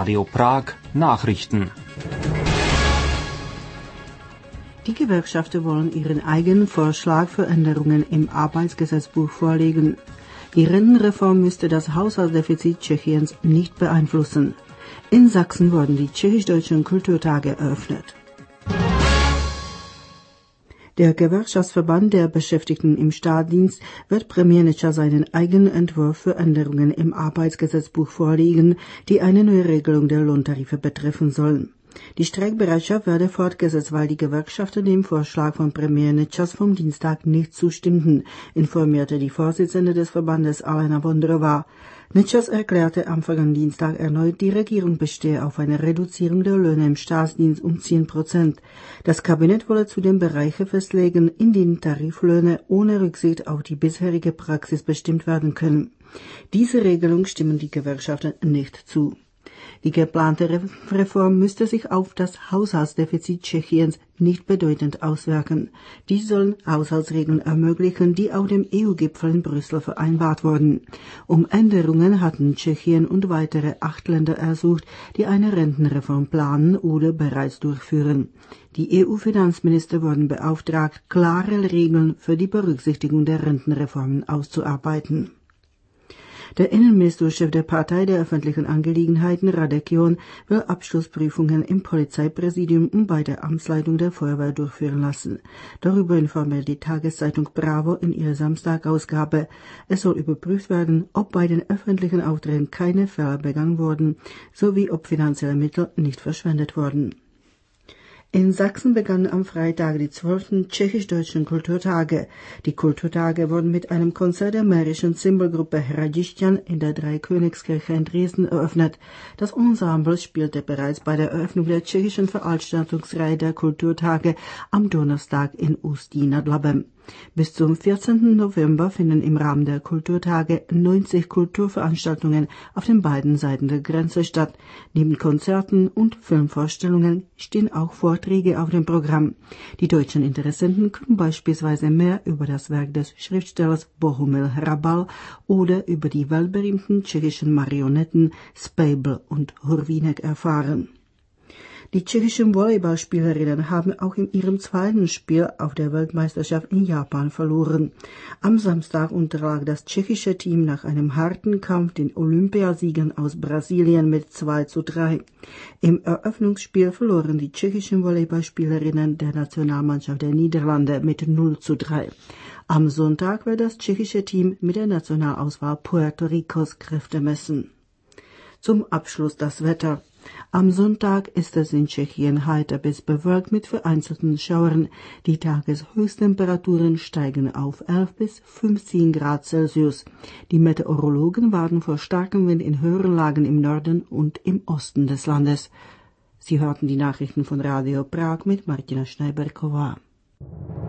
Radio Prag Nachrichten. Die Gewerkschaften wollen ihren eigenen Vorschlag für Änderungen im Arbeitsgesetzbuch vorlegen. Die Rentenreform müsste das Haushaltsdefizit Tschechiens nicht beeinflussen. In Sachsen wurden die tschechisch-deutschen Kulturtage eröffnet. Der Gewerkschaftsverband der Beschäftigten im Staatsdienst wird Premierminister seinen eigenen Entwurf für Änderungen im Arbeitsgesetzbuch vorlegen, die eine neue Regelung der Lohntarife betreffen sollen. Die Streikbereitschaft werde fortgesetzt, weil die Gewerkschaften dem Vorschlag von Premierministers vom Dienstag nicht zustimmten, informierte die Vorsitzende des Verbandes Alena Vondrova. Nečas erklärte am vergangenen Dienstag erneut, die Regierung bestehe auf einer Reduzierung der Löhne im Staatsdienst um 10%. Das Kabinett wolle zudem Bereiche festlegen, in denen Tariflöhne ohne Rücksicht auf die bisherige Praxis bestimmt werden können. Diese Regelung stimmen die Gewerkschaften nicht zu. Die geplante Reform müsste sich auf das Haushaltsdefizit Tschechiens nicht bedeutend auswirken. Dies sollen Haushaltsregeln ermöglichen, die auf dem EU-Gipfel in Brüssel vereinbart wurden. Um Änderungen hatten Tschechien und weitere 8 Länder ersucht, die eine Rentenreform planen oder bereits durchführen. Die EU-Finanzminister wurden beauftragt, klare Regeln für die Berücksichtigung der Rentenreformen auszuarbeiten. Der Innenministerchef der Partei der öffentlichen Angelegenheiten, Radekion, will Abschlussprüfungen im Polizeipräsidium und bei der Amtsleitung der Feuerwehr durchführen lassen. Darüber informiert die Tageszeitung Bravo in ihrer Samstagausgabe. Es soll überprüft werden, ob bei den öffentlichen Aufträgen keine Fehler begangen wurden, sowie ob finanzielle Mittel nicht verschwendet wurden. In Sachsen begannen am Freitag die 12. tschechisch-deutschen Kulturtage. Die Kulturtage wurden mit einem Konzert der mährischen Zimbalgruppe Hradišťan in der Dreikönigskirche in Dresden eröffnet. Das Ensemble spielte bereits bei der Eröffnung der tschechischen Veranstaltungsreihe der Kulturtage am Donnerstag in Ústí nad Labem. Bis zum 14. November finden im Rahmen der Kulturtage 90 Kulturveranstaltungen auf den beiden Seiten der Grenze statt. Neben Konzerten und Filmvorstellungen stehen auch Vorträge auf dem Programm. Die deutschen Interessenten können beispielsweise mehr über das Werk des Schriftstellers Bohumil Hrabal oder über die weltberühmten tschechischen Marionetten Spejbl und Hurvínek erfahren. Die tschechischen Volleyballspielerinnen haben auch in ihrem zweiten Spiel auf der Weltmeisterschaft in Japan verloren. Am Samstag unterlag das tschechische Team nach einem harten Kampf den Olympiasiegern aus Brasilien mit 2:3. Im Eröffnungsspiel verloren die tschechischen Volleyballspielerinnen der Nationalmannschaft der Niederlande mit 0:3. Am Sonntag wird das tschechische Team mit der Nationalauswahl Puerto Ricos Kräfte messen. Zum Abschluss das Wetter. Am Sonntag ist es in Tschechien heiter bis bewölkt mit vereinzelten Schauern. Die Tageshöchsttemperaturen steigen auf 11 bis 15 Grad Celsius. Die Meteorologen warnen vor starkem Wind in höheren Lagen im Norden und im Osten des Landes. Sie hörten die Nachrichten von Radio Prag mit Martina Schneiberková.